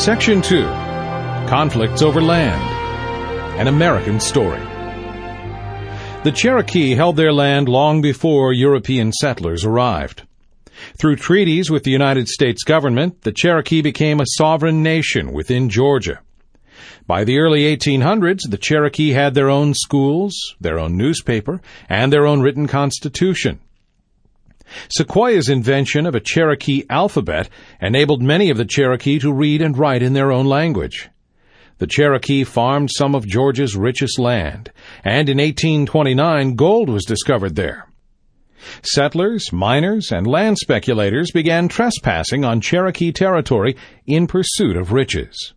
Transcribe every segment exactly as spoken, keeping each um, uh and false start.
Section two. Conflicts over Land. An American Story. The Cherokee held their land long before European settlers arrived. Through treaties with the United States government, the Cherokee became a sovereign nation within Georgia. By the early eighteen hundreds, the Cherokee had their own schools, their own newspaper, and their own written constitution. Sequoyah's invention of a Cherokee alphabet enabled many of the Cherokee to read and write in their own language. The Cherokee farmed some of Georgia's richest land, and in eighteen twenty-nine gold was discovered there. Settlers, miners, and land speculators began trespassing on Cherokee territory in pursuit of riches.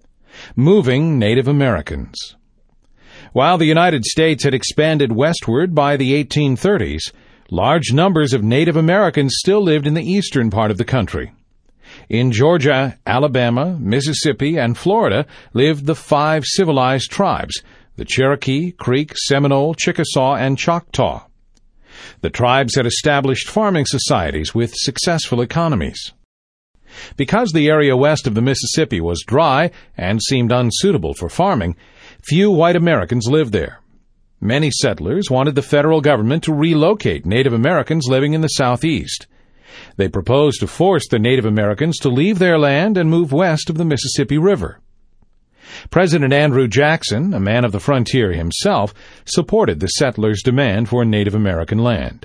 Moving Native Americans. While the United States had expanded westward by the eighteen thirties, large numbers of Native Americans still lived in the eastern part of the country. In Georgia, Alabama, Mississippi, and Florida lived the five civilized tribes, the Cherokee, Creek, Seminole, Chickasaw, and Choctaw. The tribes had established farming societies with successful economies. Because the area west of the Mississippi was dry and seemed unsuitable for farming, few white Americans lived there. Many settlers wanted the federal government to relocate Native Americans living in the southeast. They proposed to force the Native Americans to leave their land and move west of the Mississippi River. President Andrew Jackson, a man of the frontier himself, supported the settlers' demand for Native American land.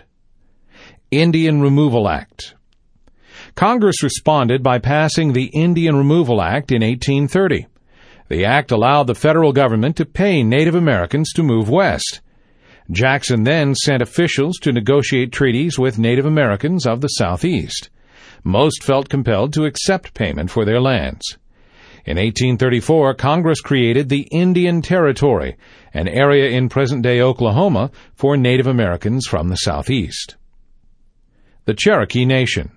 Indian Removal Act. Congress responded by passing the Indian Removal Act in eighteen thirty. The act allowed the federal government to pay Native Americans to move west. Jackson then sent officials to negotiate treaties with Native Americans of the Southeast. Most felt compelled to accept payment for their lands. In eighteen thirty-four, Congress created the Indian Territory, an area in present-day Oklahoma for Native Americans from the Southeast. The Cherokee Nation.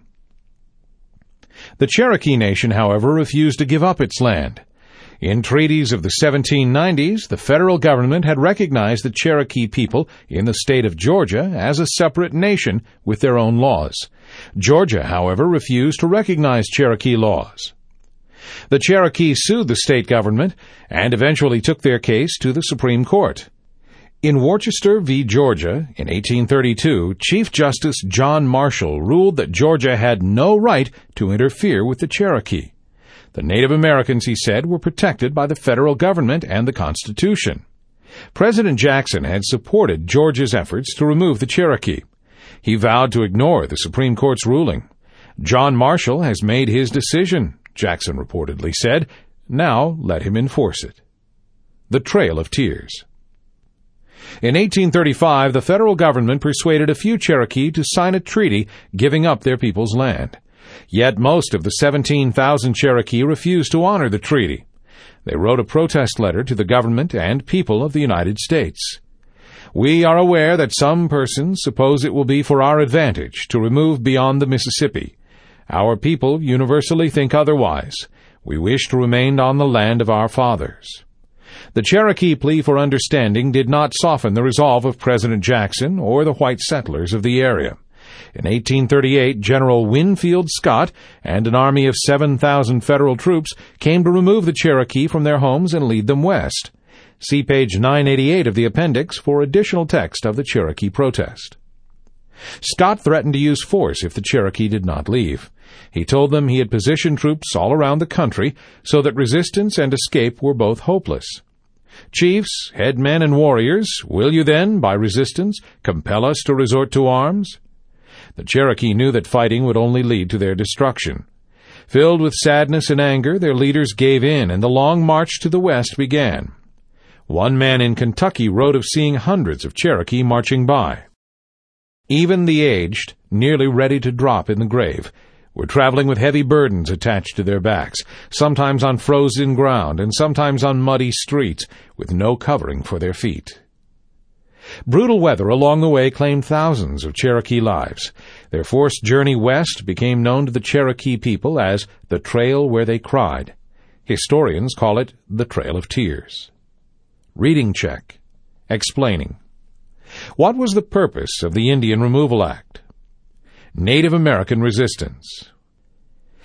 The Cherokee Nation, however, refused to give up its land. In treaties of the seventeen nineties, the federal government had recognized the Cherokee people in the state of Georgia as a separate nation with their own laws. Georgia, however, refused to recognize Cherokee laws. The Cherokee sued the state government and eventually took their case to the Supreme Court. In Worcester v. Georgia in eighteen thirty-two, Chief Justice John Marshall ruled that Georgia had no right to interfere with the Cherokee. The Native Americans, he said, were protected by the federal government and the Constitution. President Jackson had supported Georgia's efforts to remove the Cherokee. He vowed to ignore the Supreme Court's ruling. John Marshall has made his decision, Jackson reportedly said. Now let him enforce it. The Trail of Tears. In eighteen thirty-five, the federal government persuaded a few Cherokee to sign a treaty giving up their people's land. Yet most of the seventeen thousand Cherokee refused to honor the treaty. They wrote a protest letter to the government and people of the United States. We are aware that some persons suppose it will be for our advantage to remove beyond the Mississippi. Our people universally think otherwise. We wish to remain on the land of our fathers. The Cherokee plea for understanding did not soften the resolve of President Jackson or the white settlers of the area. In eighteen thirty-eight, General Winfield Scott and an army of seven thousand federal troops came to remove the Cherokee from their homes and lead them west. See page nine eighty-eight of the appendix for additional text of the Cherokee protest. Scott threatened to use force if the Cherokee did not leave. He told them he had positioned troops all around the country so that resistance and escape were both hopeless. Chiefs, headmen, and warriors, will you then, by resistance, compel us to resort to arms? The Cherokee knew that fighting would only lead to their destruction. Filled with sadness and anger, their leaders gave in, and the long march to the west began. One man in Kentucky wrote of seeing hundreds of Cherokee marching by. Even the aged, nearly ready to drop in the grave, were traveling with heavy burdens attached to their backs, sometimes on frozen ground and sometimes on muddy streets, with no covering for their feet. Brutal weather along the way claimed thousands of Cherokee lives. Their forced journey west became known to the Cherokee people as the Trail Where They Cried. Historians call it the Trail of Tears. Reading check. Explaining. What was the purpose of the Indian Removal Act? Native American resistance.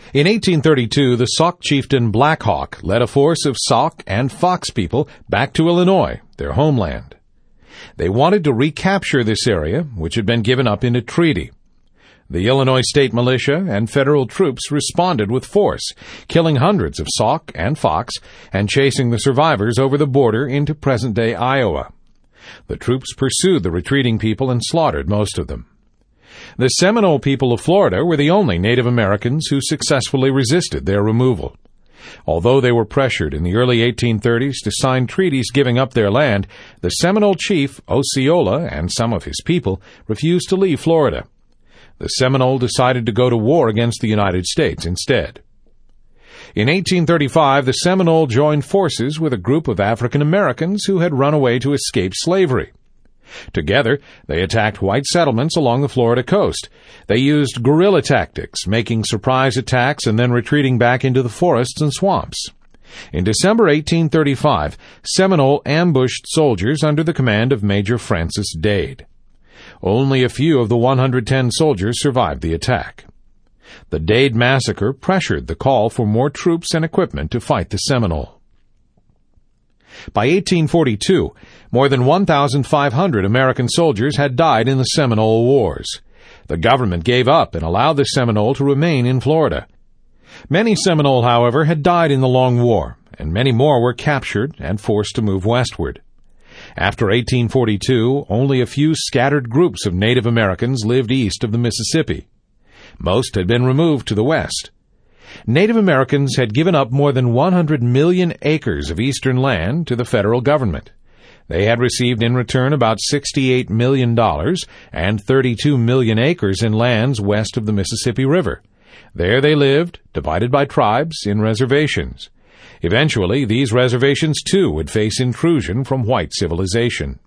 In eighteen thirty-two, the Sauk chieftain Black Hawk led a force of Sauk and Fox people back to Illinois, their homeland. They wanted to recapture this area, which had been given up in a treaty. The Illinois State Militia and federal troops responded with force, killing hundreds of Sauk and Fox and chasing the survivors over the border into present-day Iowa. The troops pursued the retreating people and slaughtered most of them. The Seminole people of Florida were the only Native Americans who successfully resisted their removal. Although they were pressured in the early eighteen thirties to sign treaties giving up their land, the Seminole chief, Osceola, and some of his people refused to leave Florida. The Seminole decided to go to war against the United States instead. In eighteen thirty-five, the Seminole joined forces with a group of African Americans who had run away to escape slavery. Together, they attacked white settlements along the Florida coast. They used guerrilla tactics, making surprise attacks and then retreating back into the forests and swamps. In December eighteen thirty-five, Seminole ambushed soldiers under the command of Major Francis Dade. Only a few of the one hundred ten soldiers survived the attack. The Dade massacre pressured the call for more troops and equipment to fight the Seminole. By eighteen forty-two, more than one thousand five hundred American soldiers had died in the Seminole Wars. The government gave up and allowed the Seminole to remain in Florida. Many Seminole, however, had died in the Long War, and many more were captured and forced to move westward. After eighteen forty-two, only a few scattered groups of Native Americans lived east of the Mississippi. Most had been removed to the west. Native Americans had given up more than one hundred million acres of eastern land to the federal government. They had received in return about sixty-eight million dollars and thirty-two million acres in lands west of the Mississippi River. There they lived, divided by tribes, in reservations. Eventually, these reservations, too, would face intrusion from white civilization.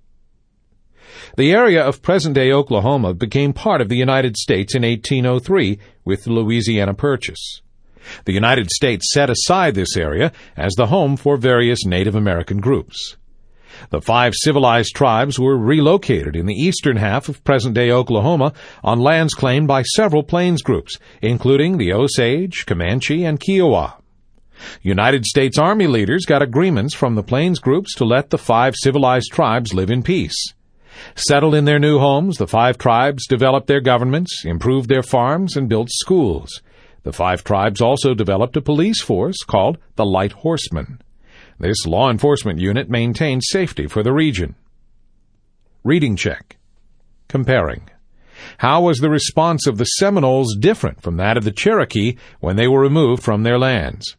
The area of present-day Oklahoma became part of the United States in eighteen oh three with the Louisiana Purchase. The United States set aside this area as the home for various Native American groups. The five civilized tribes were relocated in the eastern half of present-day Oklahoma on lands claimed by several Plains groups, including the Osage, Comanche, and Kiowa. United States Army leaders got agreements from the Plains groups to let the five civilized tribes live in peace. Settled in their new homes, the five tribes developed their governments, improved their farms, and built schools. The five tribes also developed a police force called the Light Horsemen. This law enforcement unit maintained safety for the region. Reading check. Comparing. How was the response of the Seminoles different from that of the Cherokee when they were removed from their lands?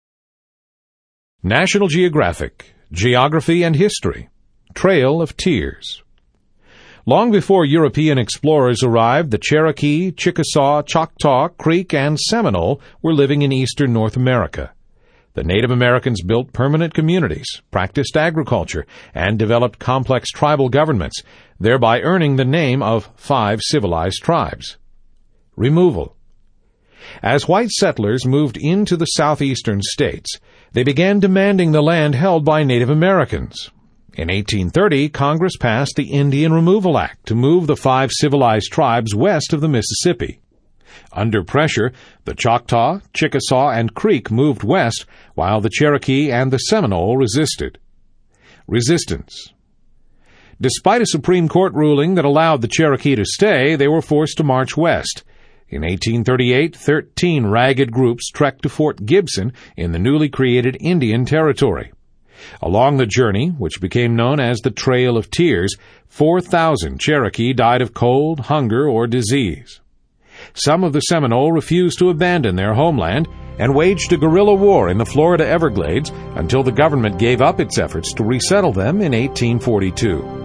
National Geographic, Geography and History, Trail of Tears. Long before European explorers arrived, the Cherokee, Chickasaw, Choctaw, Creek, and Seminole were living in eastern North America. The Native Americans built permanent communities, practiced agriculture, and developed complex tribal governments, thereby earning the name of five civilized tribes. Removal. As white settlers moved into the southeastern states, they began demanding the land held by Native Americans. In eighteen thirty, Congress passed the Indian Removal Act to move the five civilized tribes west of the Mississippi. Under pressure, the Choctaw, Chickasaw, and Creek moved west, while the Cherokee and the Seminole resisted. Resistance. Despite a Supreme Court ruling that allowed the Cherokee to stay, they were forced to march west. In eighteen thirty-eight, thirteen ragged groups trekked to Fort Gibson in the newly created Indian Territory. Along the journey, which became known as the Trail of Tears, four thousand Cherokee died of cold, hunger, or disease. Some of the Seminole refused to abandon their homeland and waged a guerrilla war in the Florida Everglades until the government gave up its efforts to resettle them in eighteen forty-two.